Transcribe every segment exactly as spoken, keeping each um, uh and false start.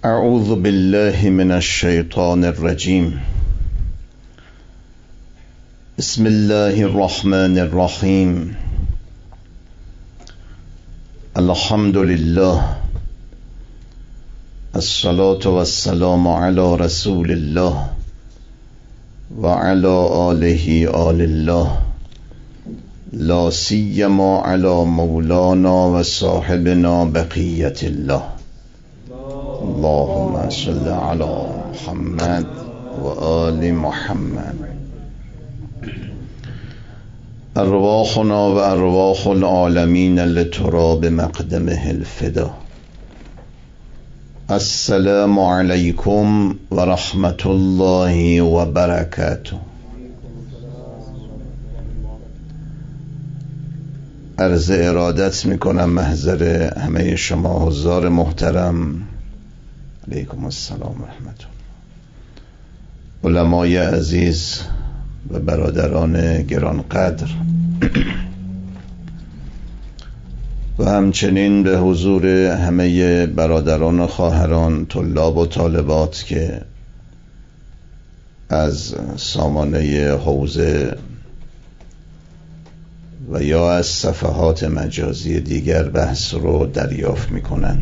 اعوذ بالله من الشیطان الرجیم. بسم الله الرحمن الرحیم. الحمد لله، الصلاة والسلام علی رسول الله و علی آله آل الله، لا سیما علی مولانا و صاحبنا بقیت الله. اللهم صل علی محمد و آل محمد. ارواحنا و ارواح العالمین لتراب مقدمه الفدا. السلام علیکم و رحمت الله و برکاته. عرض ارادت میکنم محضر همه شما حضار محترم. علیکم السلام و رحمت الله. علمای عزیز و برادران گرانقدر و همچنین به حضور همه برادران و خواهران، طلاب و طالبات که از سامانه حوزه و یا از صفحات مجازی دیگر بحث رو دریافت میکنن.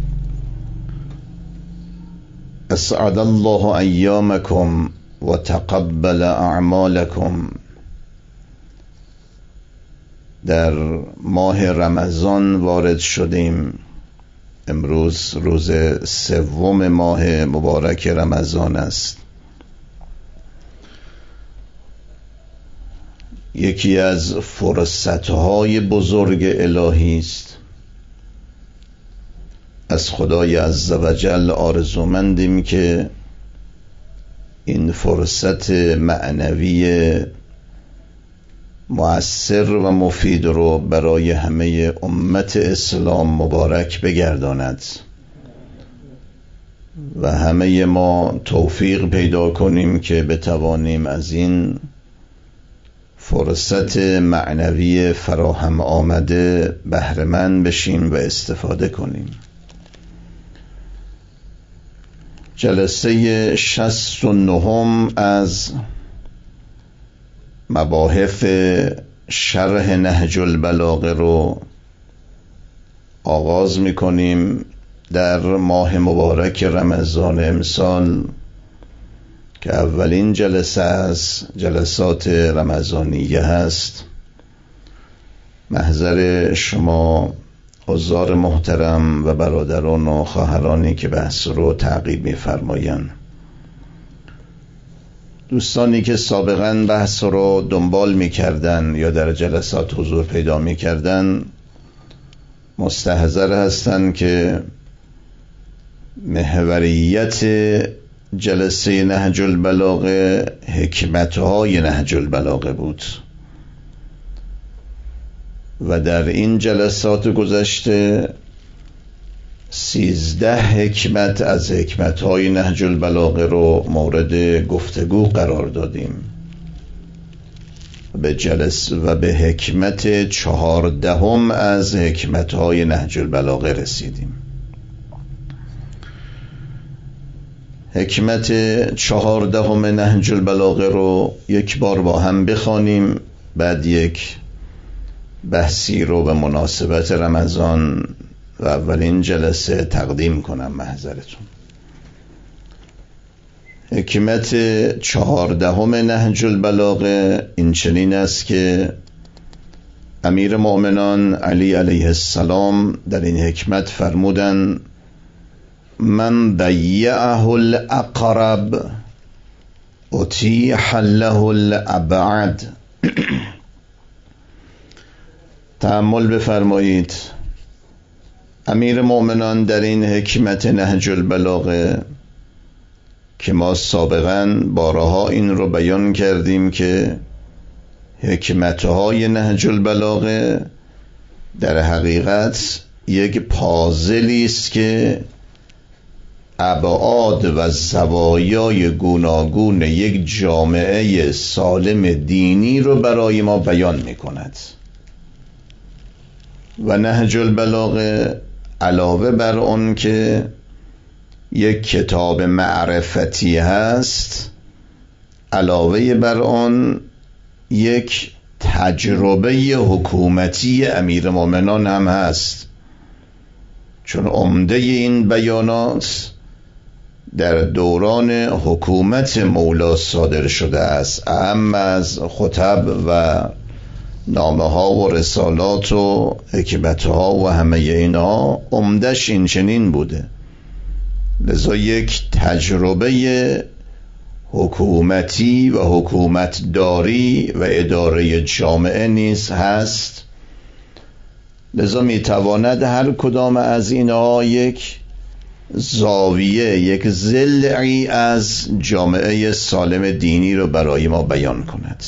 اسعد الله ایامکم و تقبل اعمالکم. در ماه رمضان وارد شدیم. امروز روز سوم ماه مبارک رمضان است. یکی از فرصتهای بزرگ الهی است. از خدای عزوجل آرزومندیم که این فرصت معنوی مؤثر و مفید رو برای همه امت اسلام مبارک بگرداند و همه ما توفیق پیدا کنیم که بتوانیم از این فرصت معنوی فراهم آمده بهره مند بشیم و استفاده کنیم. جلسه شصت و نهم از مباحث شرح نهج البلاغه رو آغاز می‌کنیم در ماه مبارک رمضان امسال که اولین جلسه از جلسات رمضانیه هست. محضر شما حضار محترم و برادران و خواهرانی که بحث رو تعقیب می‌فرمایند، دوستانی که سابقاً بحث رو دنبال می‌کردن یا در جلسات حضور پیدا می‌کردن، مستحضر هستند که محوریت جلسه نهج البلاغه حکمت‌های نهج البلاغه بود و در این جلسات گذشته سیزده حکمت از حکمت‌های نهج البلاغه رو مورد گفتگو قرار دادیم. به جلسه و به حکمت چهاردهم از حکمت‌های نهج البلاغه رسیدیم. حکمت چهاردهم نهج البلاغه رو یک بار با هم بخوانیم، بعد یک بحثی رو به مناسبت رمضان و اولین جلسه تقدیم کنم محضرتون. حکمت چهاردهم نهج البلاغه این چنین است که امیر مؤمنان علی علیه السلام در این حکمت فرمودند: من ضیعه الاقرب اتیح له الابعد. تأمل بفرمایید. امیر مؤمنان در این حکمت نهج البلاغه که ما سابقاً بارها این رو بیان کردیم که حکمتهای نهج البلاغه در حقیقت یک پازلی است که ابعاد و زوایای گوناگون یک جامعه سالم دینی رو برای ما بیان می کند و نهج البلاغه علاوه بر اون که یک کتاب معرفتی هست، علاوه بر آن یک تجربه حکومتی امیرالمومنان هم هست، چون عمده این بیانات در دوران حکومت مولا صادر شده است. اهم از خطب و نامه ها و رسالات و حکمت ها و همه اینا عمدش این چنین بوده. لذا یک تجربه حکومتی و حکومتداری و اداره جامعه نیز هست. لذا میتواند هر کدام از اینها یک زاویه، یک ضلعی از جامعه سالم دینی رو برای ما بیان کند.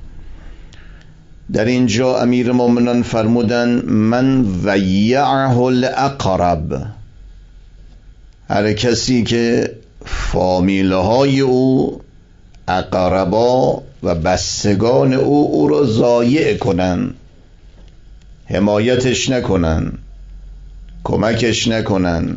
در اینجا امیرالمومنین فرمودن من ضیعه الاقرب، هر کسی که فامیله های او، اقربا و بستگان او او رو ضایع کنن، حمایتش نکنن، کمکش نکنن،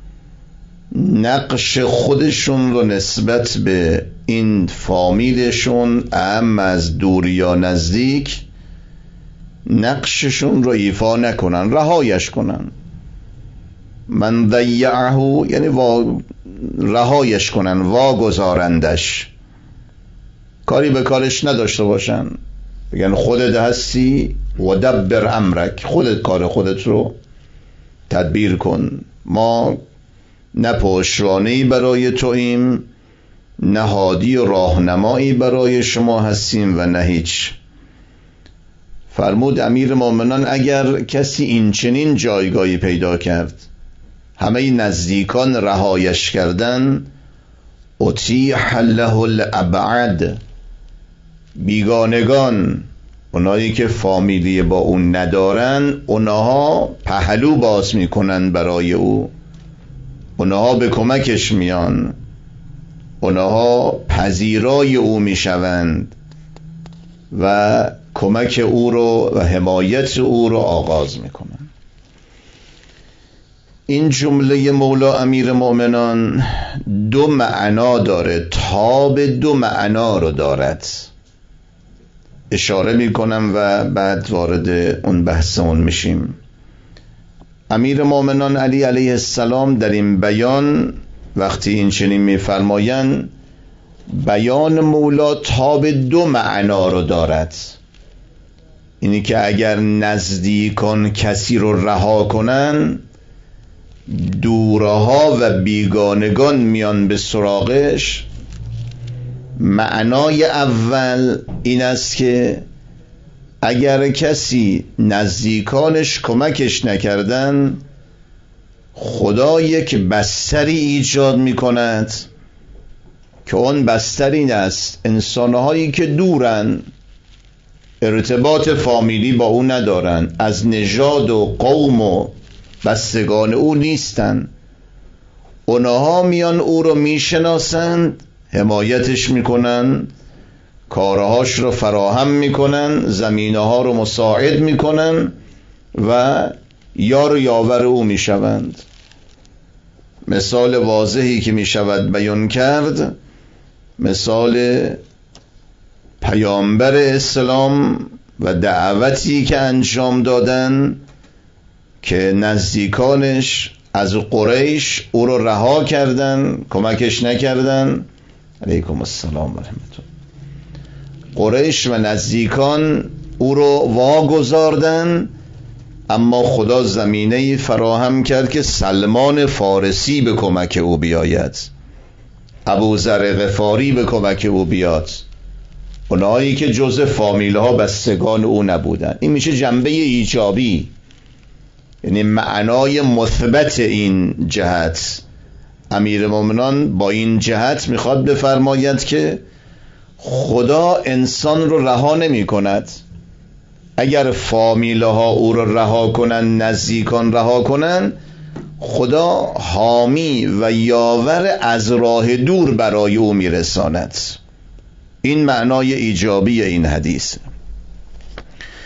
نقش خودشون رو نسبت به این فامیلشون اهم از دور یا نزدیک نقششون رو ایفا نکنن، رهایش کنن. من ضیعه یعنی وا رهایش کنن، واگذارندش، کاری به کارش نداشته باشن، بگن خودت هستی و دبر امرک، خودت کار خودت رو تدبیر کن، ما نه پشتوانه‌ای برای توییم، نه هادی و راهنمایی برای شما هستیم و نه هیچ. فرمود امیرالمومنین اگر کسی این چنین جایگاهی پیدا کرد، همه نزدیکان رهایش کردن، اطیح له الابعد، بیگانگان، اونایی که فامیلی با اون ندارن، اونها پهلو باز میکنن برای او، اونها به کمکش میان، اونها پذیرای او میشوند و کمک او رو و حمایت او رو آغاز میکنن. این جمله مولا امیرالمومنین دو معنا داره، تاب دو معنا رو دارد. اشاره میکنم و بعد وارد اون بحث اون میشیم. امیرالمومنین علی علیه السلام در این بیان وقتی این چنین میفرمایند، بیان مولا تاب دو معنا رو دارد. اینی که اگر نزدیکان کسی رو رها کنن، دورها و بیگانگان میان به سراغش. معنای اول این است که اگر کسی نزدیکانش کمکش نکردن، خدا یک بستری ایجاد می کند که اون بستر این است انسانهایی که دورن، ارتباط فامیلی با او ندارن، از نژاد و قوم و بستگان او نیستن، اونها میان او رو میشناسند، حمایتش میکنن، کارهاش رو فراهم میکنن، زمینه ها رو مساعد میکنن و یار و یاور او میشوند. مثال واضحی که میشود بیان کرد، مثال پیامبر اسلام و دعوتی که انجام دادن که نزدیکانش از قریش او رو رها کردن، کمکش نکردن. علیکم السلام و رحمت الله. قریش و نزدیکان او رو واگذاردن، اما خدا زمینه فراهم کرد که سلمان فارسی به کمک او بیاید، ابوذر غفاری به کمک او بیاد، اونایی که جزء فامیله ها بستگان او نبودن. این میشه جنبه ایجابی، یعنی معنای مثبت این جهت. امیرالمومنین با این جهت میخواد بفرماید که خدا انسان رو رها نمی کند. اگر فامیله ها او رو رها کنن، نزدیکان رها کنن، خدا حامی و یاور از راه دور برای او میرساند. این معنای ایجابی این حدیث.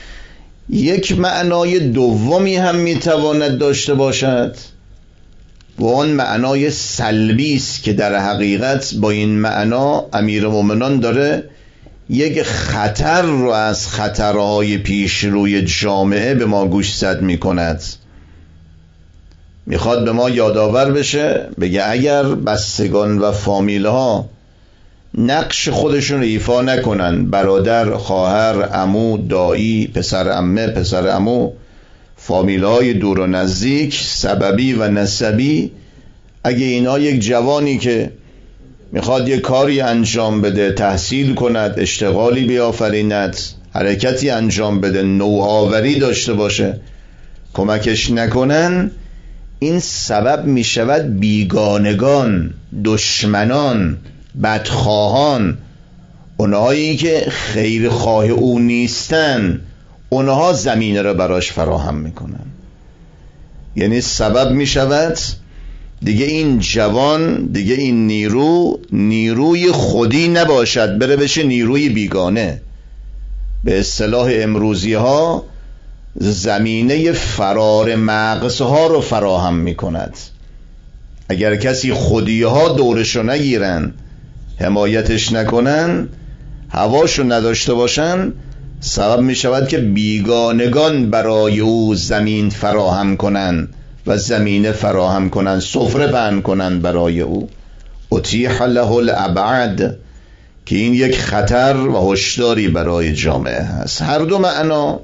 یک معنای دومی هم میتواند داشته باشد و آن معنای سلبی است که در حقیقت با این معنا امیرالمومنان داره یک خطر رو از خطرهای پیش روی جامعه به ما گوشزد می کند. میخواد به ما یادآور بشه، بگه اگر بستگان و فامیل ها نقش خودشون رو ایفا نکنن، برادر، خواهر، عمو، دایی، پسر عمه، پسر عمو، فامیل های دور و نزدیک، سببی و نسبی، اگه اینا یک جوانی که میخواد یک کاری انجام بده، تحصیل کند، اشتغالی بیافریند، حرکتی انجام بده، نوآوری داشته باشه، کمکش نکنن، این سبب میشود بیگانگان، دشمنان، بدخواهان، اونهایی که خیرخواه او نیستن، اونها زمینه رو براش فراهم میکنن. یعنی سبب میشود دیگه این جوان، دیگه این نیرو نیروی خودی نباشد، بره بشه نیروی بیگانه. به اصطلاح امروزی ها زمینه فرار مغزها رو فراهم می کند. اگر کسی خودی ها دورشو نگیرن، حمایتش نکنن، هواشو نداشته باشن، سبب می شود که بیگانگان برای او زمین فراهم کنن و زمینه فراهم کنن، سفره پهن کنن برای او. اتیح له الابعد، که این یک خطر و هشداری برای جامعه هست. هر دو معنا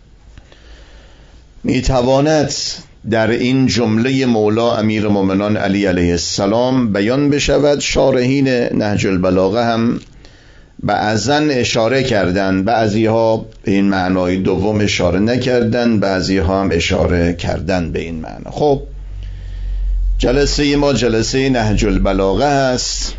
میتواند در این جمله مولا امیرالمومنان علی علیه السلام بیان بشود. شارحین نهج البلاغه هم بعضا اشاره کردن، بعضی ها به این معنای دوم اشاره نکردن، بعضی ها هم اشاره کردن به این معنا. خب جلسه ما جلسه نهج البلاغه است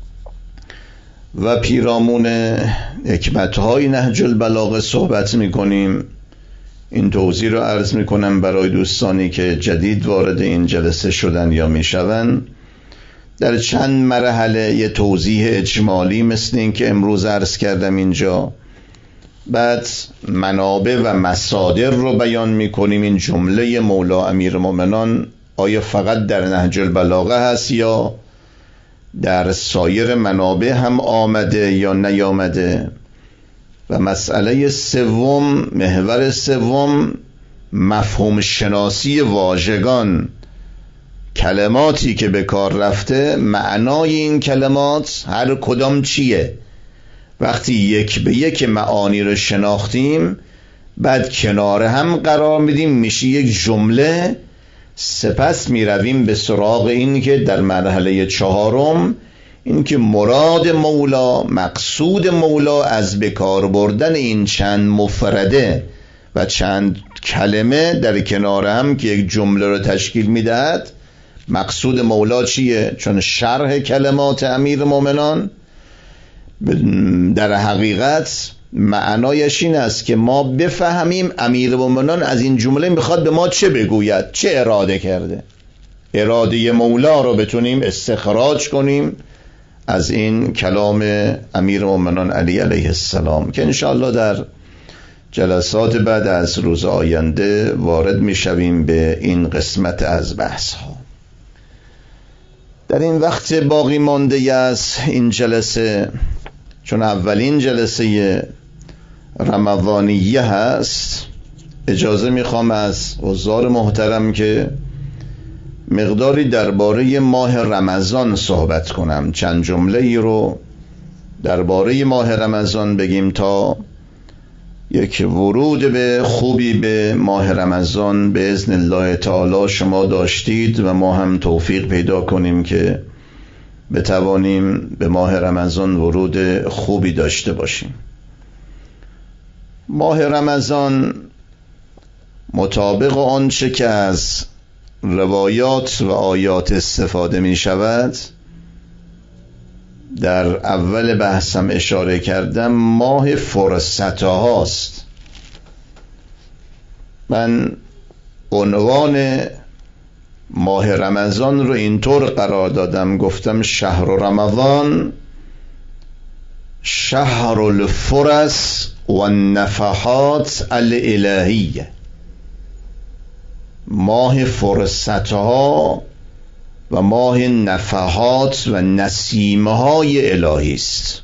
و پیرامون حکمت‌های نهج البلاغه صحبت می‌کنیم. این توضیح رو عرض می‌کنم برای دوستانی که جدید وارد این جلسه شدن یا می‌شوند. در چند مرحله یه توضیح اجمالی مثل این که امروز عرض کردم اینجا، بعد منابع و مصادر رو بیان می‌کنیم. این جمله مولا امیرالمومنان آیا فقط در نهج البلاغه هست یا در سایر منابع هم آمده یا نیامده؟ و مسئله سوم، محور سوم، مفهوم شناسی واژگان، کلماتی که به کار رفته، معنای این کلمات هر کدام چیه. وقتی یک به یک معانی رو شناختیم، بعد کنار هم قرار میدیم، میشه یک جمله. سپس می رویم به سراغ این که در مرحله چهارم، این که مراد مولا، مقصود مولا از بکار بردن این چند مفرده و چند کلمه در کنار هم که یک جمله رو تشکیل می دهد، مقصود مولا چیه؟ چون شرح کلمات امیرالمومنان در حقیقت معنایش این است که ما بفهمیم امیرالمومنان از این جمله میخواد به ما چه بگوید، چه اراده کرده. اراده مولا رو بتونیم استخراج کنیم از این کلام امیرالمومنان علی علیه السلام، که انشاءالله در جلسات بعد از روز آینده وارد میشویم به این قسمت از بحث ها. در این وقت باقی مانده از این جلسه، چون اولین جلسه رمضانیه هست، اجازه میخوام از حضار محترم که مقداری درباره ماه رمضان صحبت کنم. چند جمله ای رو درباره ماه رمضان بگیم تا یک ورود به خوبی به ماه رمضان به اذن الله تعالی شما داشتید و ما هم توفیق پیدا کنیم که بتوانیم به ماه رمضان ورود خوبی داشته باشیم. ماه رمضان مطابق آنچه که از روایات و آیات استفاده می شود، در اول بحثم اشاره کردم، ماه فرصت هاست. من عنوان ماه رمضان رو اینطور قرار دادم، گفتم شهر رمضان شهر الفرص و النفحات الالهیه، ماه فرصت ها و ماه نفحات و نسیمه‌های الهی است.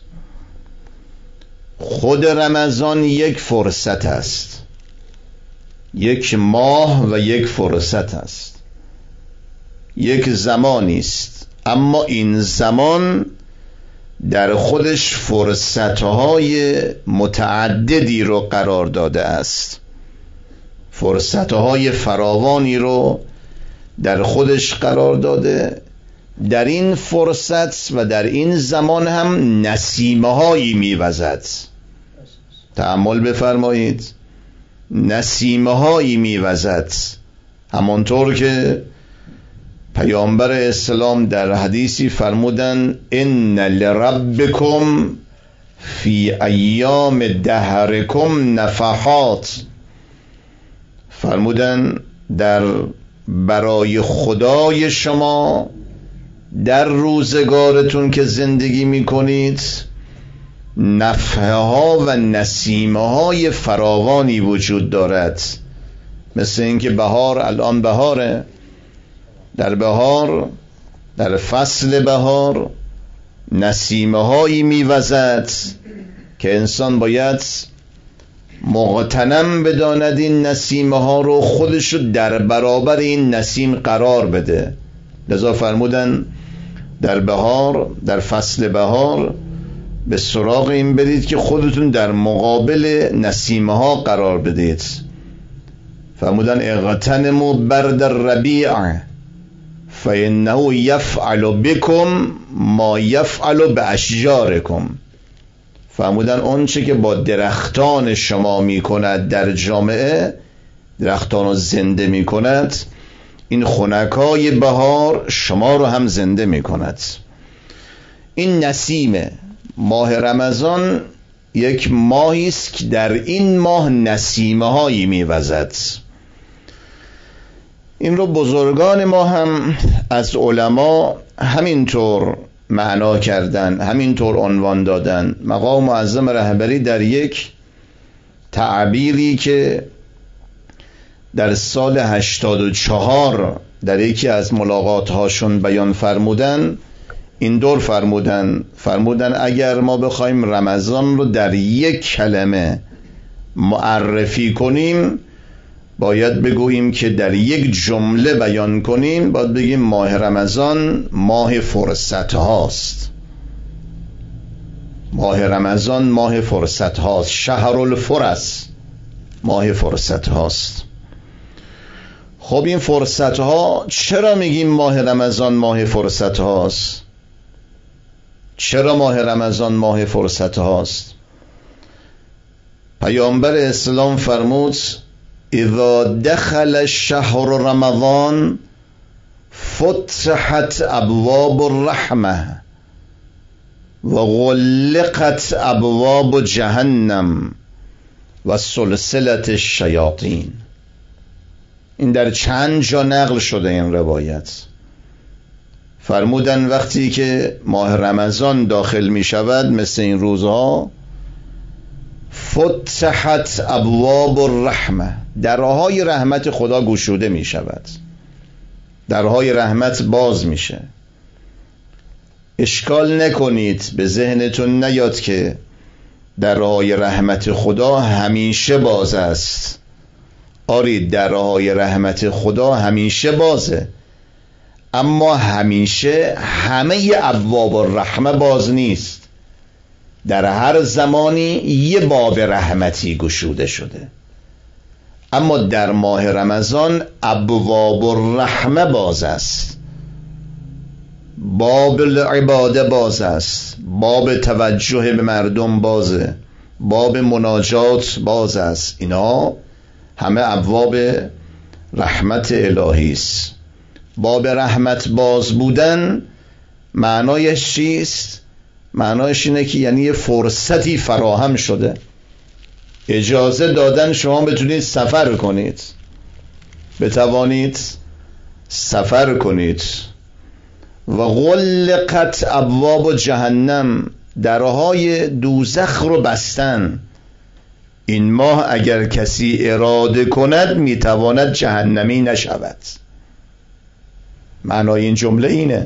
خود رمضان یک فرصت است، یک ماه و یک فرصت است، یک زمانی است، اما این زمان در خودش فرصتهای متعددی رو قرار داده است، فرصتهای فراوانی رو در خودش قرار داده. در این فرصت و در این زمان هم نسیمه‌هایی می‌وزد. تأمل بفرمایید، نسیمه‌هایی می‌وزد، همانطور که پیامبر اسلام در حدیثی فرمودن ان لربکم فی ایام دهرکم نفحات، فرمودن در برای خدای شما در روزگارتون که زندگی میکنید نفحه ها و نسیمه های فراوانی وجود دارد. مثل اینکه بهار، الان بهاره، در بهار، در فصل بهار نسیمه هایی میوزد که انسان باید مغتنم بداند این نسیمه ها رو، خودشو در برابر این نسیم قرار بده. لذا فرمودن در بهار، در فصل بهار به سراغ این برید که خودتون در مقابل نسیمه ها قرار بدید. فرمودن اغتنموا برد الربیع فإنه یفعل بكم ما یفعل باشجارکم. فرمودن اون چه که با درختان شما می کند در جامعه، درختان رو زنده می کند، این خنکای بهار شما رو هم زنده می کند. این نسیمه. ماه رمضان یک ماهی است که در این ماه نسیمه هایی می وزد. این رو بزرگان ما هم از علما همینطور معنا کردن، همینطور عنوان دادن. مقام معظم رهبری در یک تعبیری که در سال هشتاد و چهار در یکی از ملاقات هاشون بیان فرمودن، این دور فرمودن فرمودن اگر ما بخوایم رمضان رو در یک کلمه معرفی کنیم، باید بگوییم که در یک جمله بیان کنیم، باید بگیم ماه رمضان ماه فرصت هاست. ماه رمضان ماه فرصت هاست، شهر الفرص، ماه فرصت هاست. خب این فرصت ها، چرا میگیم ماه رمضان ماه فرصت هاست؟ چرا ماه رمضان ماه فرصت هاست؟ پیامبر اسلام فرمود اذا دخل شهر رمضان فتحت ابواب الرحمه و غلقت ابواب جهنم و سلسله الشیاطین. این در چند جا نقل شده این روایت. فرمودن وقتی که ماه رمضان داخل می شود، مثل این روزها، فتحت ابواب الرحمه، درهای رحمت خدا گشوده می شود، درهای رحمت باز میشه. اشکال نکنید، به ذهنتون نیاد که درهای رحمت خدا همیشه باز است. آری درهای رحمت خدا همیشه بازه، اما همیشه همه ابواب الرحمه باز نیست. در هر زمانی یه باب رحمتی گشوده شده، اما در ماه رمضان ابواب الرحمه باز است، باب العباده باز است، باب توجه به مردم بازه، باب مناجات باز است. اینا همه ابواب رحمت الهی است. باب رحمت باز بودن معنایش چیست؟ معنایش اینه که یعنی یه فرصتی فراهم شده، اجازه دادن شما بتونید سفر کنید، بتوانید سفر کنید. و غلقت ابواب جهنم، درهای دوزخ رو بستن. این ماه اگر کسی اراده کند میتواند جهنمی نشود. معنای این جمله اینه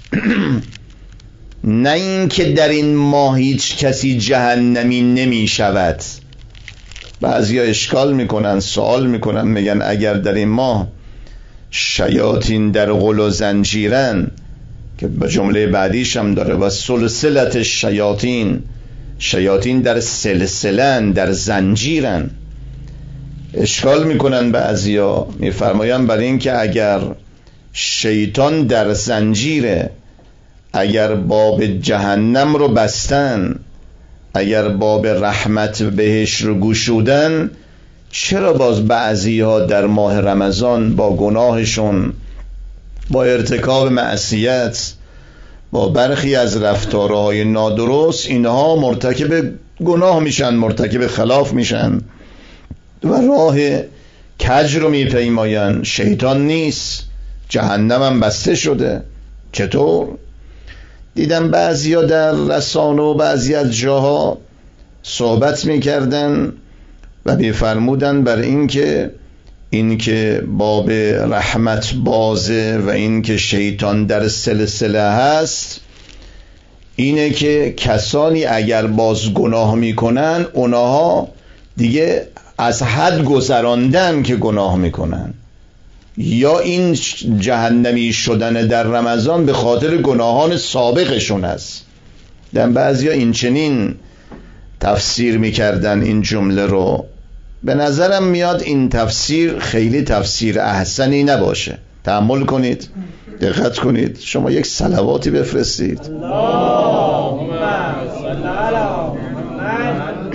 نه این که در این ماه هیچ کسی جهنمی نمی شود. بعضی ها اشکال میکنن، سوال میکنن، میگن اگر در این ماه شیاطین در غل و زنجیرن، که به جمله بعدیش هم داره و سلسلت شیاطین، شیاطین در سلسلن، در زنجیرن. اشکال میکنن بعضیا، میفرماین برای این که اگر شیطان در زنجیره، اگر باب جهنم رو بستن، اگر باب رحمت بهش رو گشودن، چرا باز بعضی ها در ماه رمضان با گناهشون، با ارتکاب معصیت، با برخی از رفتارهای نادرست، اینها مرتکب گناه میشن، مرتکب خلاف میشن و راه کج رو میپیماین؟ شیطان نیست، جهنم هم بسته شده. چطور؟ دیدم بعضی ها در رسانه و بعضی از جاها صحبت میکردن و میفرمودن بر این که این که باب رحمت بازه و این که شیطان در سلسله هست، اینه که کسانی اگر باز گناه میکنن اونها دیگه از حد گذراندن که گناه میکنن، یا این جهنمی شدن در رمضان به خاطر گناهان سابقشون است. در بعضی ها این چنین تفسیر میکردن این جمله رو. به نظرم میاد این تفسیر خیلی تفسیر احسنی نباشه. تأمل کنید، دقت کنید، شما یک صلواتی بفرستید. اللهم صل علی محمد.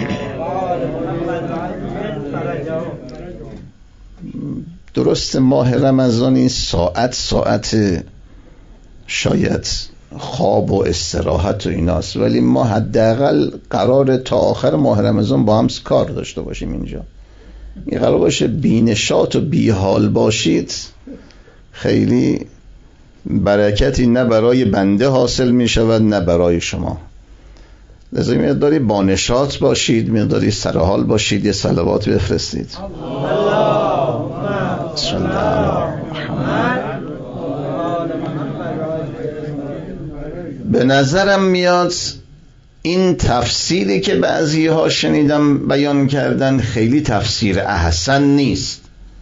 درست ماه رمضان این ساعت ساعت شاید خواب و استراحت و ایناست، ولی ما حداقل قرار تا آخر ماه رمضان با هم کار داشته باشیم. اینجا این قرار باشه بینشات و بیحال باشید، خیلی برکتی نه برای بنده حاصل می شود نه برای شما. لذا مقداری بانشات باشید، مقداری سرحال باشید، یه صلوات بفرستید. صلی الله علیه محمد. به نظرم میاد این تفسیری که بعضی ها شنیدم بیان کردن خیلی تفسیر احسن نیست.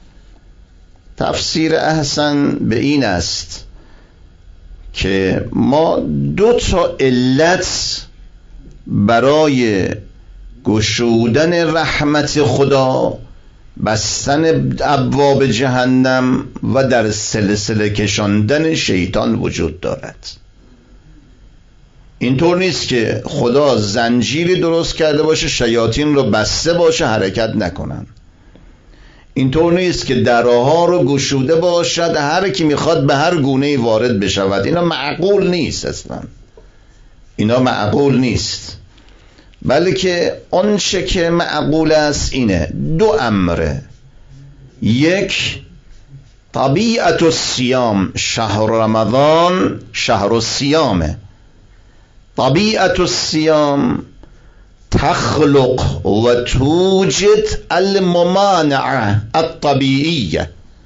تفسیر احسن به این است که ما دو تا علت برای گشودن رحمت خدا، بستن ابواب جهنم و در سلسله کشاندن شیطان وجود دارد. اینطور نیست که خدا زنجیری درست کرده باشه شیاطین رو بسته باشه حرکت نکنن. اینطور نیست که درها رو گشوده باشد هر کی میخواد به هر گونه‌ای وارد بشود. اینا معقول نیست اصلا. اینا معقول نیست. بلکه آنچه که معقول است اینه دو امره. یک، طبیعت الصیام، شهر رمضان شهر الصیامه. طبیعت الصیام تخلق و توجد الممانعه الطبیعیه.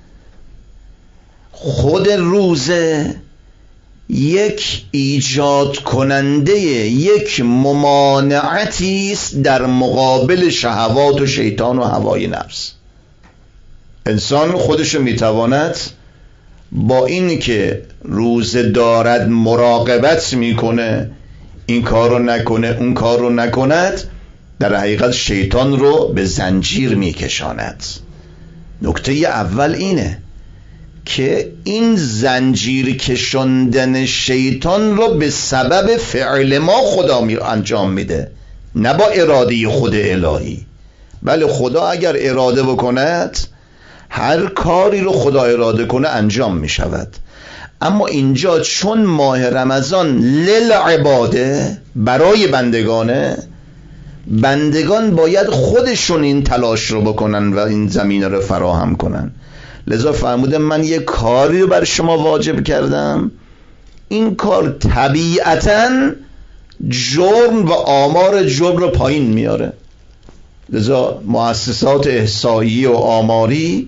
خود روزه یک ایجاد کننده، یک ممانعتی است در مقابل شهوات و شیطان و هوای نفس. انسان خودشو میتواند با این که روزه دارد مراقبت میکنه، این کار رو نکنه اون کار رو نکند، در حقیقت شیطان رو به زنجیر میکشاند. نکته اول اینه که این زنجیر کشاندن شیطان رو به سبب فعل ما خدا می انجام میده، نه با اراده خود الهی. بله خدا اگر اراده بکند هر کاری رو خدا اراده کنه انجام می شود. اما اینجا چون ماه رمضان للعباده، برای بندگانه، بندگان باید خودشون این تلاش رو بکنن و این زمینه رو فراهم کنن. لذا فرمودم من یک کاری رو بر شما واجب کردم، این کار طبیعتاً جرم و آمار جرم رو پایین میاره. لذا مؤسسات احصایی و آماری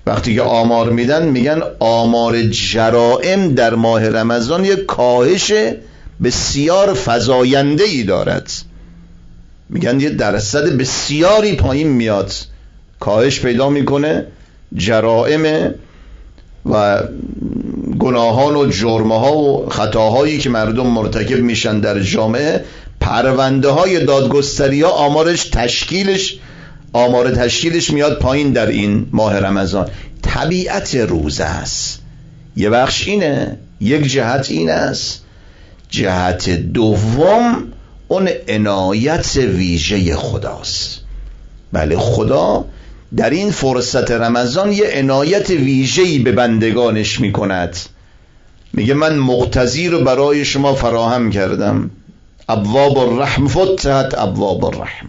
وقتی که آمار میدن میگن آمار جرائم در ماه رمضان یک کاهش بسیار فزاینده‌ای دارد. میگن یه درصد بسیاری پایین میاد، کاهش پیدا میکنه جرائم و گناهان و جرمها و خطاهایی که مردم مرتکب میشن در جامعه. پرونده های دادگستری ها آمارش تشکیلش آمار تشکیلش میاد پایین در این ماه رمضان. طبیعت روزه است. یه بخش اینه، یک جهت این است. جهت دوم اون عنایت ویژه خداست. بله، خدا در این فرصت رمضان یه عنایت ویژه‌ای به بندگانش میکند. میگه من مقتضی رو برای شما فراهم کردم. ابواب الرحم فتحت ابواب الرحم.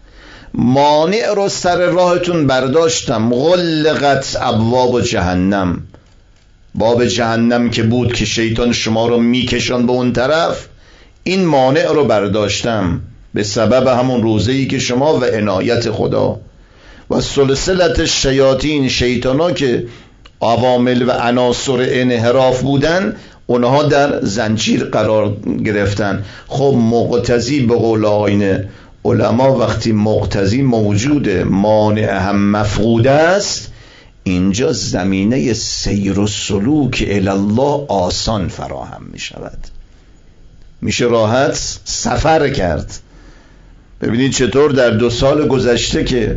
مانع رو سر راهتون برداشتم. غلقت ابواب جهنم. باب جهنم که بود که شیطان شما رو میکشان به اون طرف، این مانع رو برداشتم به سبب همون روزه‌ای که شما و عنایت خدا. و سلسلت شیاطین، شیطانا که عوامل و عناصر انحراف بودن، اونها در زنجیر قرار گرفتن. خب مقتضی به قول آیین علما وقتی مقتضی موجوده، مانع هم مفقود است، اینجا زمینه سیر و سلوک الی الله آسان فراهم می شود. میشه راحت سفر کرد. ببینید چطور در دو سال گذشته که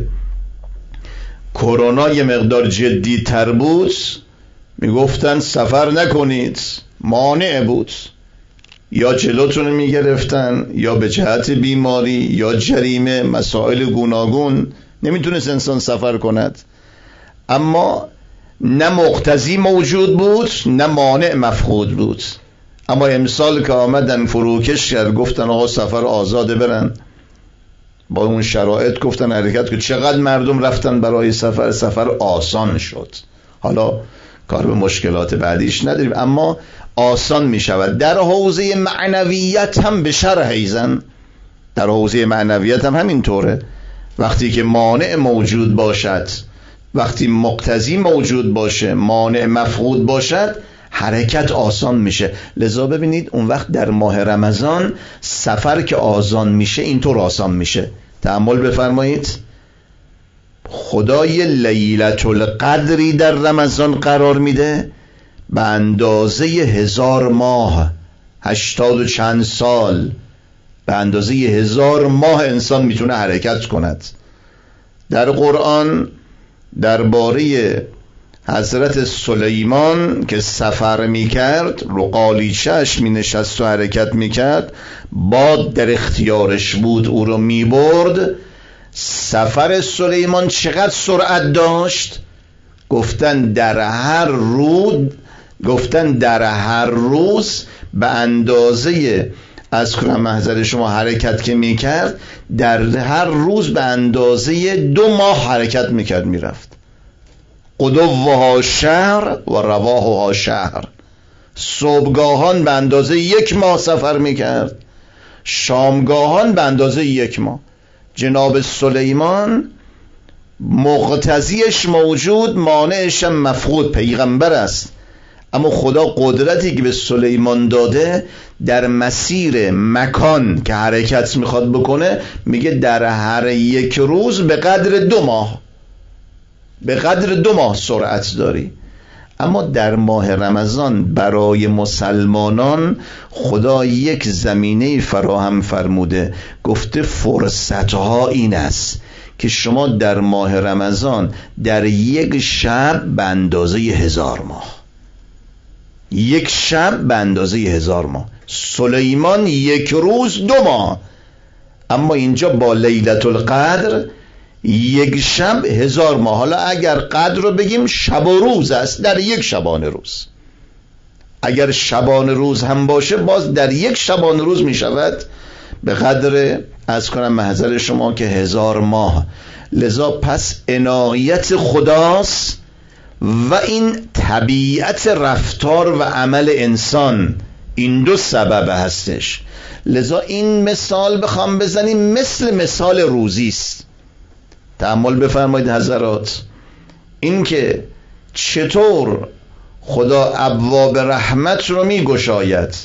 کرونا یه مقدار جدی تر بود میگفتن سفر نکنید، مانع بود، یا جلوتون میگرفتن یا به جهت بیماری یا جریمه، مسائل گوناگون نمیتونست انسان سفر کند. اما نه مقتضی موجود بود نه مانع مفقود بود. اما امسال که آمدن فروکش کرد، گفتن آقا سفر آزاده برن، با اون شرایط گفتن حرکت که چقدر مردم رفتن برای سفر، سفر آسان شد. حالا کار به مشکلات بعدیش نداریم، اما آسان می شود. در حوزه معنویت هم به شرح ایزن، در حوزه معنویت هم همینطوره. وقتی که مانع موجود باشد، وقتی مقتضی موجود باشه، مانع مفقود باشد، حرکت آسان میشه. لذا ببینید اون وقت در ماه رمضان سفر که آسان میشه اینطور آسان میشه. تأمل بفرمایید، خدای لیلة القدری در رمضان قرار میده به اندازه هزار ماه، هشتاد و چند سال، به اندازه هزار ماه انسان میتونه حرکت کند. در قرآن درباره حضرت سلیمان که سفر میکرد، رو قالیچه‌اش مینشست و حرکت میکرد، باد در اختیارش بود او رو میبرد. سفر سلیمان چقدر سرعت داشت؟ گفتن در هر روز گفتن در هر روز به اندازه، از کنم محضر شما، حرکت که میکرد در هر روز به اندازه دو ماه حرکت میکرد میرفت. قدوها شهر و رواحها شهر. صبحگاهان به اندازه یک ماه سفر میکرد، شامگاهان به اندازه یک ماه. جناب سلیمان مقتضیش موجود، مانعش هم مفقود، پیغمبر است. اما خدا قدرتی که به سلیمان داده در مسیر مکان که حرکت میخواد بکنه، میگه در هر یک روز به قدر دو ماه به قدر دو ماه سرعت داری. اما در ماه رمضان برای مسلمانان خدا یک زمینه فراهم فرموده، گفته فرصتها این است که شما در ماه رمضان در یک شب به اندازه هزار ماه، یک شب به اندازه هزار ماه. سلیمان یک روز دو ماه، اما اینجا با لیلة القدر یک شب هزار ماه. حالا اگر قدر رو بگیم شب و روز است، در یک شبانه روز. اگر شبانه روز هم باشه باز در یک شبانه روز می شود به قدر، از کنم محضر شما، که هزار ماه. لذا پس عنایت خداست و این طبیعت رفتار و عمل انسان، این دو سبب هستش. لذا این مثال بخوام بزنیم مثل مثال روزی است. تأمل بفرمایید حضرات، این که چطور خدا ابواب رحمت رو می گشاید،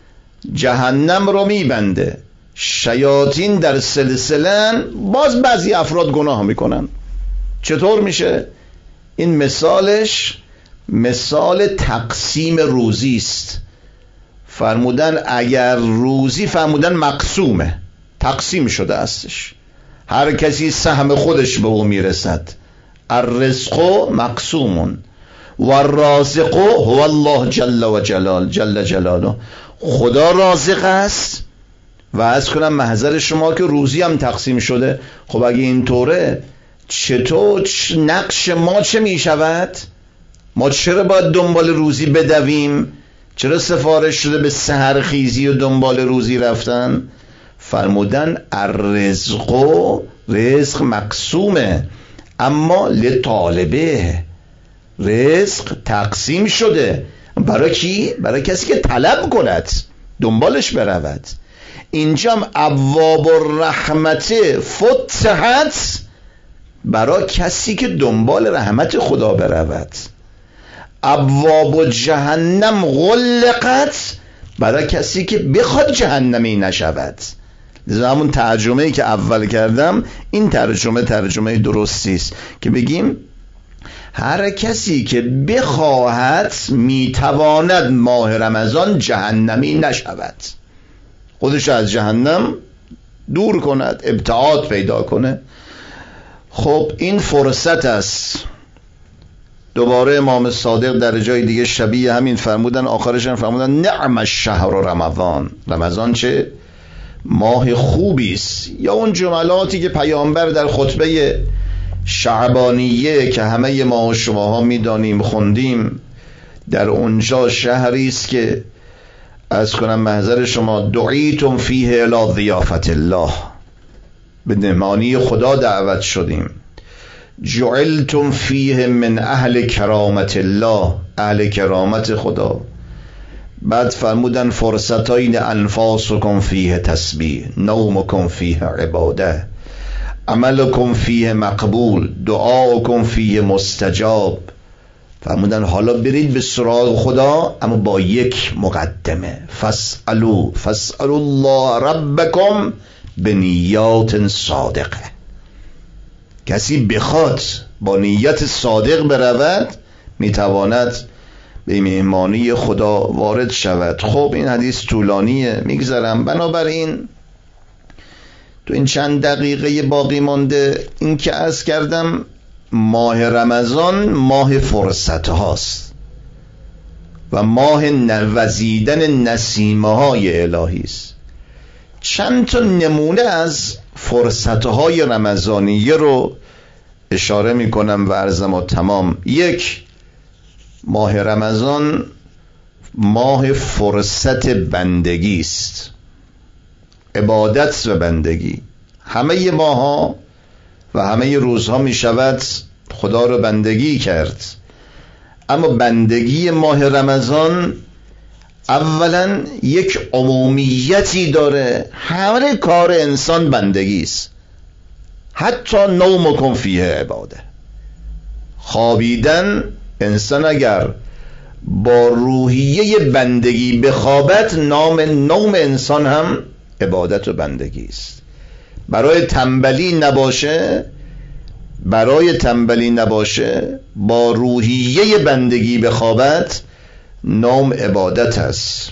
جهنم رو می بنده، شیاطین در سلسلن، باز بعضی افراد گناه میکنن. چطور میشه؟ این مثالش مثال تقسیم روزی است. فرمودن اگر روزی، فرمودن مقسومه، تقسیم شده استش، هر کسی سهم خودش به او میرسد. الرزق مقسومون و الرازق هو الله جل و جلال جل جلاله. خدا رازق است و از کنم محضر شما که روزی هم تقسیم شده. خب اگه اینطوره چطور نقش ما چه می شود؟ ما چرا باید دنبال روزی بدویم؟ چرا سفارش شده به سحرخیزی و دنبال روزی رفتن؟ فرمودن الرزق، رزق مقسومه اما لطالبه، رزق تقسیم شده. برای کی؟ برای کسی که طلب کند، دنبالش برود. اینجام ابواب الرحمت فتحت برای کسی که دنبال رحمت خدا برود. ابواب جهنم غلقت برای کسی که بخواد جهنمی نشود. همون ترجمه‌ای که اول کردم، این ترجمه ترجمه درستی است که بگیم هر کسی که بخواهد میتواند ماه رمضان جهنمی نشود، خودش از جهنم دور کند، ابتعاد پیدا کنه. خب این فرصت است. دوباره امام صادق در جای دیگه شبیه همین فرمودن، آخرش هم فرمودن نعم الشهر رمضان، رمضان چه ماه خوبی است. یا اون جملاتی که پیامبر در خطبه شعبانیه که همه ما و شماها میدانیم خوندیم، در اونجا شهری است که از کنم محضر شما دعیتم فیه الی ضیافت الله، به مهمانی خدا دعوت شدیم. جعلتم فیه من اهل کرامت الله، اهل کرامت خدا. بعد فرمودن فرصتین انفاسکم فیه تسبیح، نومکم فیه عباده، عملکم فیه مقبول، دعاکم فیه مستجاب. فرمودن حالا برید به سراغ خدا اما با یک مقدمه، فاسألوا فاسألوا الله ربکم بنیات صادقه. کسی بخواد با نیت صادق برود میتواند به مهمانی خدا وارد شود. خب این حدیث طولانیه، میگذرم. بنابراین تو این چند دقیقه باقی مانده این که عرض کردم، ماه رمضان ماه فرصت هاست و ماه وزیدن نسیمه های الهی است. چند تا نمونه از فرصت های رمضانیه رو اشاره می کنم و عرضم و تمام. یک، ماه رمضان ماه فرصت بندگی است، عبادت و بندگی. همه ماها و همه روزها می شود خدا رو بندگی کرد، اما بندگی ماه رمضان اولا یک عمومیتی داره، همه کار انسان بندگی است. حتی نومکم فیه عباده، خوابیدن انسان اگر با روحیه بندگی بخوابد، نام نوم انسان هم عبادت و بندگی است. برای تنبلی نباشه، برای تنبلی نباشه با روحیه بندگی بخوابد، نام عبادت است.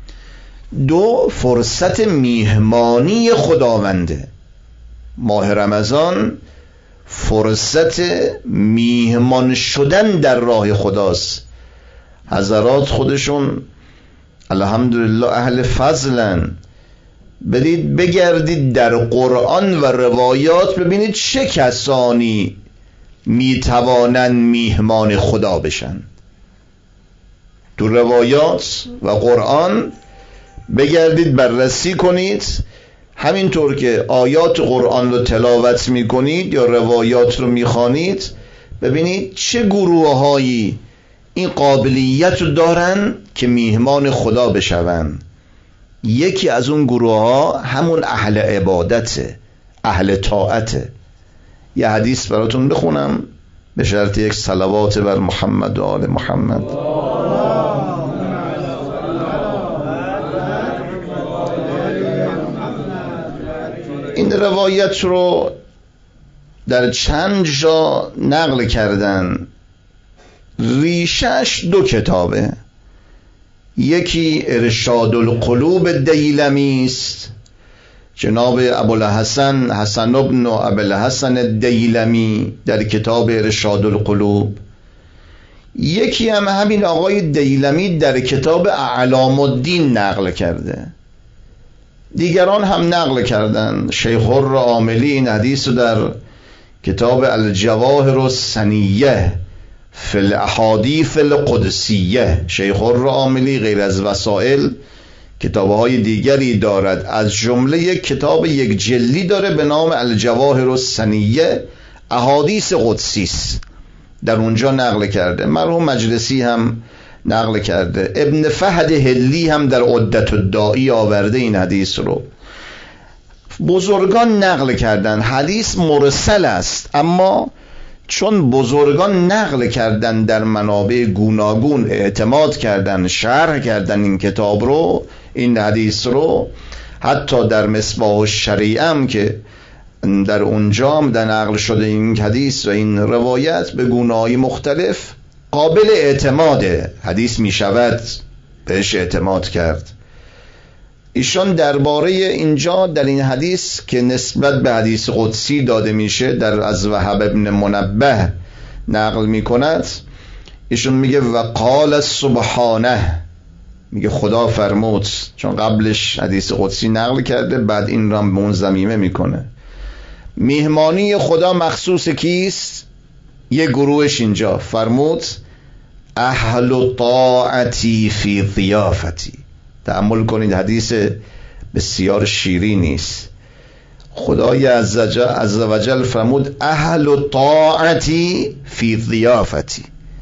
دو، فرصت میهمانی خداونده. ماه رمضان فرصت میهمان شدن در راه خداست. حضرات خودشون الحمدلله اهل فضلن. برید بگردید در قرآن و روایات ببینید چه کسانی میتوانند میهمان خدا بشن. تو روایات و قرآن بگردید بررسی کنید، همینطور که آیات قرآن رو تلاوت میکنید یا روایات رو میخوانید، ببینید چه گروه هایی این قابلیت رو دارن که میهمان خدا بشون. یکی از اون گروه ها همون اهل عبادته، اهل طاعته. یه حدیث براتون بخونم به شرط یک صلوات بر محمد و آل محمد. این روایت رو در چند جا نقل کردن. ریشش دو کتابه، یکی ارشاد القلوب دیلمی است، جناب ابوالحسن حسن ابن ابوالحسن دیلمی در کتاب ارشاد القلوب، یکی هم همین آقای دیلمی در کتاب اعلام الدین نقل کرده. دیگران هم نقل کردن. شیخ العاملی این حدیث رو در کتاب الجواهر السنیه فی الاحادیث القدسیه، شیخ العاملی غیر از وسائل کتاب‌های دیگری دارد، از جمله یک کتاب یک جلدی داره به نام الجواهر السنیه احادیث قدسی است، در اونجا نقل کرده. مرحوم مجلسی هم نقل کرده. ابن فهد هلی هم در عدت الداعی آورده این حدیث رو. بزرگان نقل کردن. حدیث مرسل است، اما چون بزرگان نقل کردن در منابع گوناگون، اعتماد کردن، شرح کردن این کتاب رو، این حدیث رو، حتی در مصباح الشریعه هم که در اونجا هم در نقل شده این حدیث و این روایت به گونه‌های مختلف قابل اعتماده، حدیث می شود بهش اعتماد کرد. ایشان درباره اینجا در این حدیث که نسبت به حدیث قدسی داده میشه در از وهب ابن منبه نقل میکند، ایشون میگه و قال سبحانه، میگه خدا فرمود، چون قبلش حدیث قدسی نقل کرده، بعد این را به اون ضمیمه میکنه. میهمانی خدا مخصوص کیست؟ یه گروهش اینجا فرمود اهل طاعتی فی ضیافتی. تأمل کنید، حدیث بسیار شیرینی است. خدای عزوجل فرمود اهل طاعتی فی ضیافتی،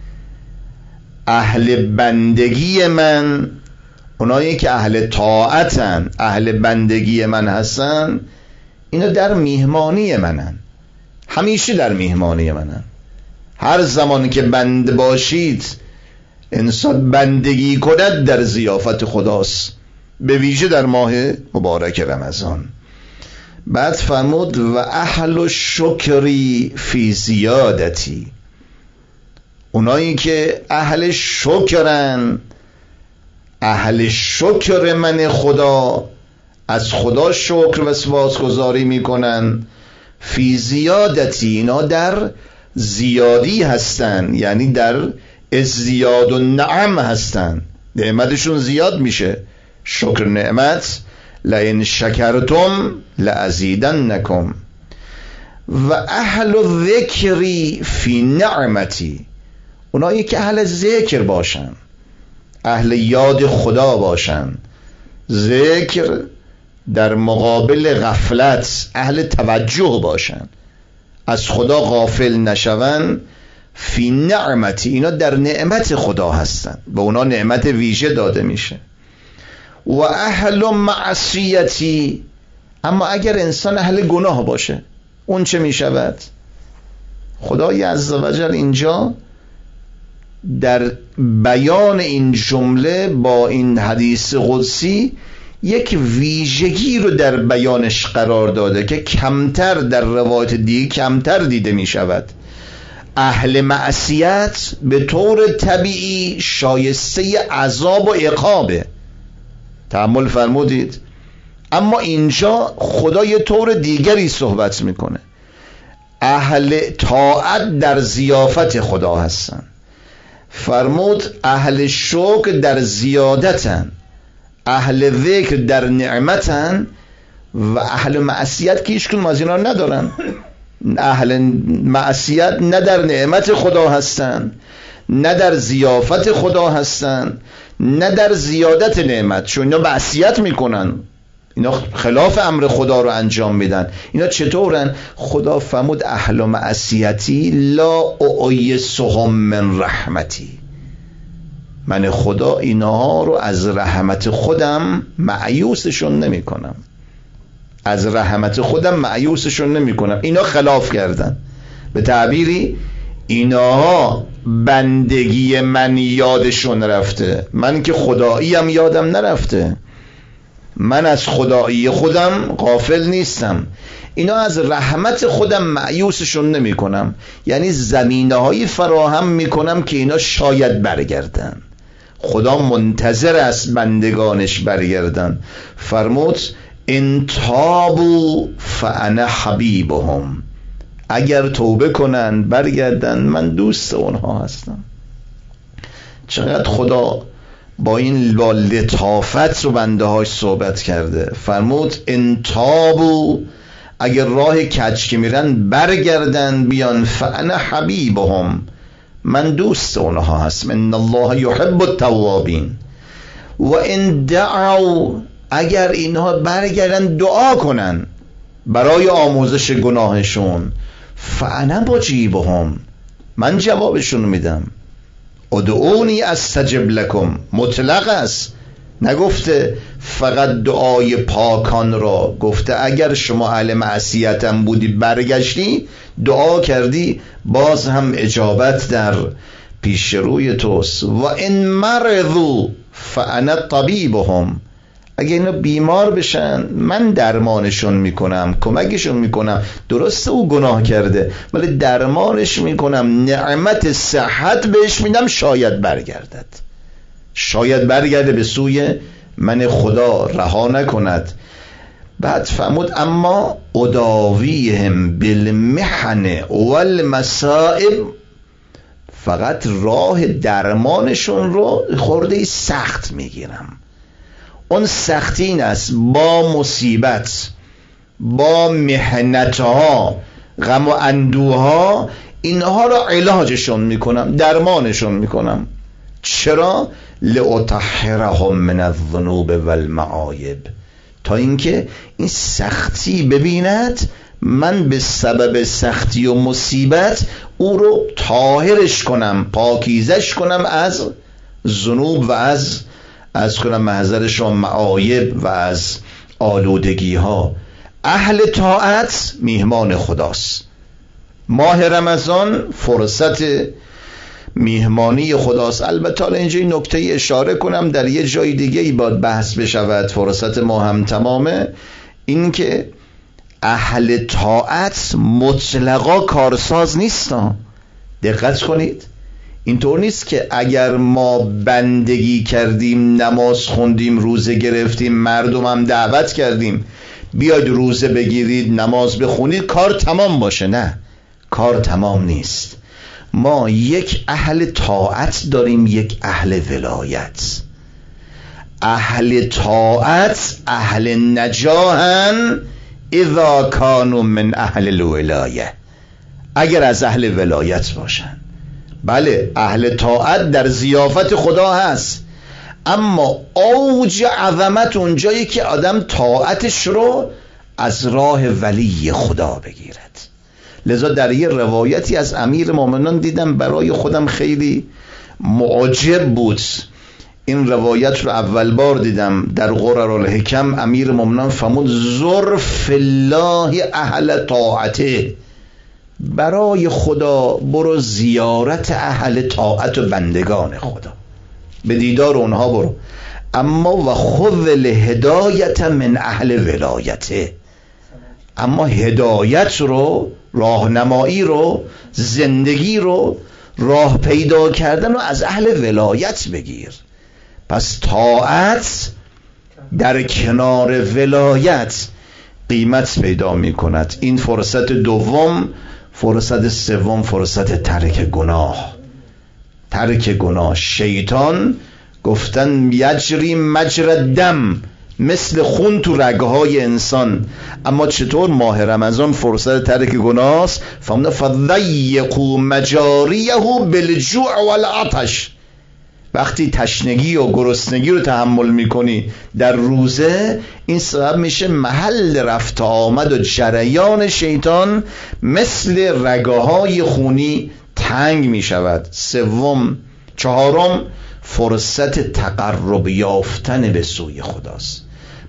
اهل بندگی من، اونایی که اهل طاعتن، اهل بندگی من هستن، اینا در میهمانی منن، همیشه در میهمانی منن. هر زمان که بند باشید، انسان بندگی کند در ضیافت خداست، به ویژه در ماه مبارک رمضان. بعد فرمود و اهل شکری فی زیادتی، اونایی که اهل شکرن، اهل شکر من خدا، از خدا شکر و سپاسگزاری میکنن، فی زیادتی، اینا در زیادی هستن، یعنی در ازدیاد و نعم هستن، نعمتشون زیاد میشه. شکر نعمت لئن شکرتم لازیدنکم. و اهل ذکری فی نعمتی، اونایی که اهل ذکر باشن، اهل یاد خدا باشن، ذکر در مقابل غفلت، اهل توجه باشن، از خدا غافل نشون، فی نعمتی، اینا در نعمت خدا هستن، به اونا نعمت ویژه داده میشه. و اهل معصیتی، اما اگر انسان اهل گناه باشه، اون چه میشود؟ خدای عزوجل اینجا در بیان این جمله با این حدیث قدسی یک ویژگی رو در بیانش قرار داده که کمتر در روایت دیگه کمتر دیده می شود. اهل معصیت به طور طبیعی شایسته عذاب و عقابه، تأمل فرمودید، اما اینجا خدا یه طور دیگری صحبت میکنه. اهل طاعت در ضیافت خدا هستن، فرمود اهل شکر در زیادتن، اهل ذکر در نعمتن، و اهل معصیت که هیچ کدوم از اینا ندارن. اهل معصیت نه در نعمت خدا هستن، نه در ضیافت خدا هستن، نه در زیادت نعمت، چون اینا معصیت میکنن، اینا خلاف امر خدا رو انجام میدن. اینا چطورن؟ خدا فرمود اهل معصیتی لا اعیسهم من رحمتی، من خدا اینها رو از رحمت خودم مایوسشون نمی کنم، از رحمت خودم مایوسشون نمی کنم. اینا خلاف کردن، به تعبیری اینا بندگی من یادشون رفته، من که خداییم یادم نرفته، من از خدایی خودم غافل نیستم. اینا از رحمت خودم مایوسشون نمی کنم، یعنی زمینه هایی فراهم می کنم که اینا شاید برگردن. خدا منتظر است بندگانش برگردن. فرمود ان تابوا فانا حبیبهم، اگر توبه کنن برگردن من دوست اونها هستم. چقدر خدا با این با لطافت رو بنده هاش صحبت کرده. فرمود ان تابوا، اگر راه کج که میرن برگردن بیان، فانا حبیبهم، من دوست اونها هستم. ان الله یحب التوابین. و ان دعوا، اگر اینها برگردن دعا کنن برای آموزش گناهشون، فانا مجیبهم، من جوابشون میدم. ادعونی استجب لکم، مطلق است، نگفته فقط دعای پاکان را، گفته اگر شما اهل معصیتم بودی برگشتی دعا کردی باز هم اجابت در پیش روی توست. و ان مرضوا فانا طبیبهم، اگه اینا بیمار بشن من درمانشون میکنم، کمکشون میکنم. درسته او گناه کرده ولی درمانش میکنم، نعمت صحت بهش میدم، شاید برگردد، شاید برگرده به سوی من خدا، رها نکند. بعد فرمود اما اداویهم بالمحن والمصائب، فقط راه درمانشون رو خورده سخت میگیرم. اون سختی این است، با مصیبت، با محنتها، غم و اندوها، اینها را علاجشون میکنم، درمانشون میکنم. چرا؟ لأطهرهم من الذنوب والمعایب، تا اینکه این سختی ببیند من به سبب سختی و مصیبت او رو طاهرش کنم، پاکیزش کنم از ذنوب و از از کنم محضر شما معایب و از آلودگی ها. اهل طاعت میهمان خداست. ماه رمضان فرصت میهمانی خداست. البته اینجا این نکته اشاره کنم، در یه جای دیگه ای باید بحث بشود، فرصت ما هم تمامه، این که اهل طاعت مطلقا کارساز نیستن. دقت کنید، اینطور نیست که اگر ما بندگی کردیم، نماز خوندیم، روزه گرفتیم، مردم هم دعوت کردیم بیاید روزه بگیرید، نماز بخونید، کار تمام باشه. نه، کار تمام نیست. ما یک اهل طاعت داریم، یک اهل ولایت. اهل طاعت اهل نجاهن اذا کانوا من اهل الولایه، اگر از اهل ولایت باشن. بله، اهل طاعت در ضیافت خدا هست، اما اوج عظمت اونجایی که آدم طاعتش رو از راه ولی خدا بگیرد. لذا در یه روایتی از امیر مومنان دیدم، برای خودم خیلی معجب بود. این روایت رو اول بار دیدم در غرر الحکم. امیر مومنان فرمود زر فی الله اهل طاعته، برای خدا برو زیارت اهل طاعت و بندگان خدا، به دیدار اونها برو. اما و خذ الهدایت من اهل ولایته، اما هدایت رو، راهنمایی رو، زندگی رو، راه پیدا کردن رو از اهل ولایت بگیر. پس طاعت در کنار ولایت قیمت پیدا می کند. این فرصت دوم. فرصت سوم فرصت ترک گناه. ترک گناه. شیطان گفتن یجری مجرى دم، مثل خون تو رگهای انسان. اما چطور ماه رمضان فرصت ترک گناه است؟ فهمنا فضیقوا مجاریه بالجوع والعطش. وقتی تشنگی و گرسنگی رو تحمل میکنی در روزه، این سبب میشه محل رفت آمد و جریان شیطان مثل رگاهای خونی تنگ میشود. سوم، چهارم، فرصت تقرب یافتن به سوی خداست.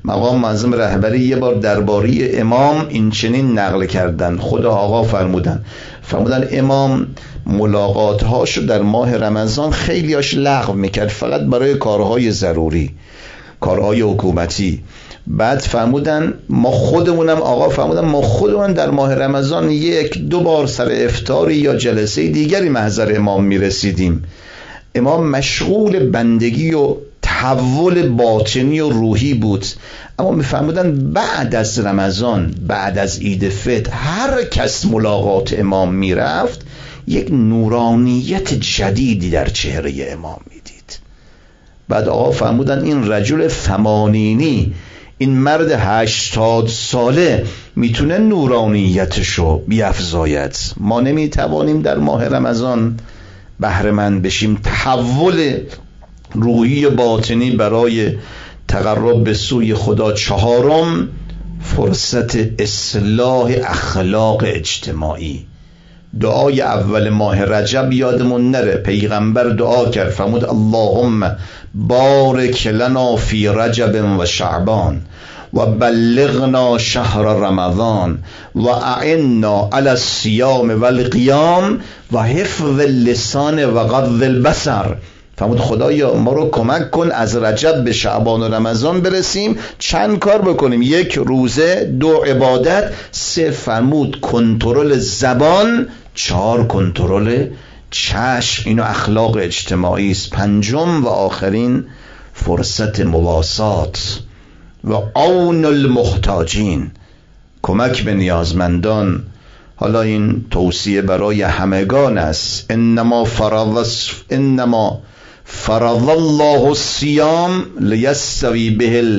مقام معظم رهبری یه بار درباره امام این چنین نقل کردن. خدا آقا فرمودن فرمودن امام ملاقاتهاشو در ماه رمضان خیلیاش لغو میکرد، فقط برای کارهای ضروری، کارهای حکومتی. بعد فرمودن ما خودمونم آقا فرمودن ما خودمون در ماه رمضان یک دو بار سر افطاری یا جلسه دیگری محضر امام میرسیدیم. امام مشغول بندگی و تحول باطنی و روحی بود، اما میفرمودن بعد از رمضان، بعد از عید فطر، هر کس ملاقات امام میرفت یک نورانیت جدیدی در چهره امام میدید. بعد آقا فرمودن این رجل ثمانینی، این مرد هشتاد ساله میتونه نورانیتشو بیفزاید. ما نمیتوانیم در ماه رمضان بهره مند بشیم تحول روحی باطنی برای تقرب به سوی خدا؟ چهارم، فرصت اصلاح اخلاق اجتماعی. دعای اول ماه رجب یادمون نره، پیغمبر دعا کرد فرمود اللهم بارک لنا فی رجب و شعبان و بلغنا شهر رمضان و اعنا علی الصیام و القیام و حفظ اللسان و غض البصر. فرمود خدایا ما رو کمک کن از رجب به شعبان و رمضان برسیم، چند کار بکنیم؟ یک، روزه، دو، عبادت، سه، فرمود کنترل زبان، چهار، کنترل چشم. اینو اخلاق اجتماعی است. پنجم و آخرین، فرصت مواسات و عون المحتاجین، کمک به نیازمندان. حالا این توصیه برای همگان است. انما فرض انما فرض الله الصيام لیستوی به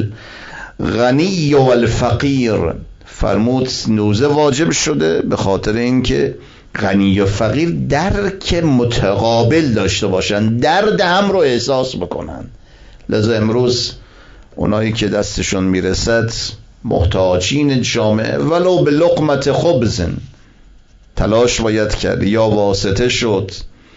الغنی و الفقیر. فرمود روزه واجب شده به خاطر اینکه غنی و فقیر درک متقابل داشته باشن، درد هم رو احساس بکنن. لذا امروز اونایی که دستشون میرسد محتاجین جامعه ولو به لقمت خبزن تلاش باید کرد، یا واسطه شد،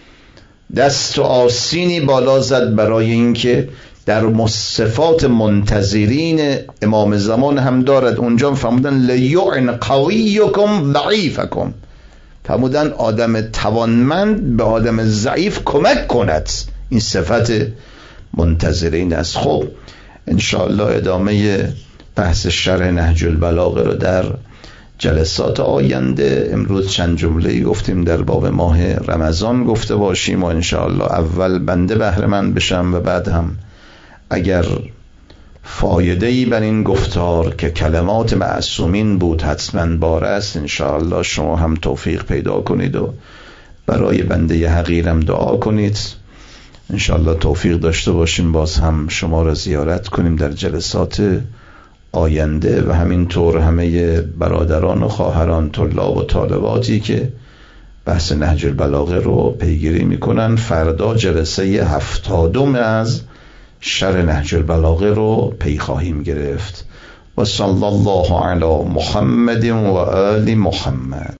دست و آسینی بالا زد برای اینکه در صفات منتظرین امام زمان هم دارد. اونجا فرمودن لیعن قویکم ضعیفکم، فرمودن آدم توانمند به آدم ضعیف کمک کند. این صفت منتظرین است. خب انشاءالله ادامه بحث شرح نهج البلاغه رو در جلسات آینده، امروز چند جمله گفتیم در باب ماه رمضان گفته باشیم و انشاءالله اول بنده بهره مند بشم و بعد هم اگر فایده‌ای بر این گفتار که کلمات معصومین بود حتما بار است، انشاءالله شما هم توفیق پیدا کنید و برای بنده حقیرم دعا کنید. انشاءالله توفیق داشته باشیم باز هم شما را زیارت کنیم در جلسات آینده و همینطور همه برادران و خواهران طلاب و طالباتی که بحث نهج البلاغه رو پیگیری میکنن. فردا جلسه هفتادم از شرح نهج البلاغه رو پی خواهیم گرفت. و صلی الله علی محمد و آل محمد.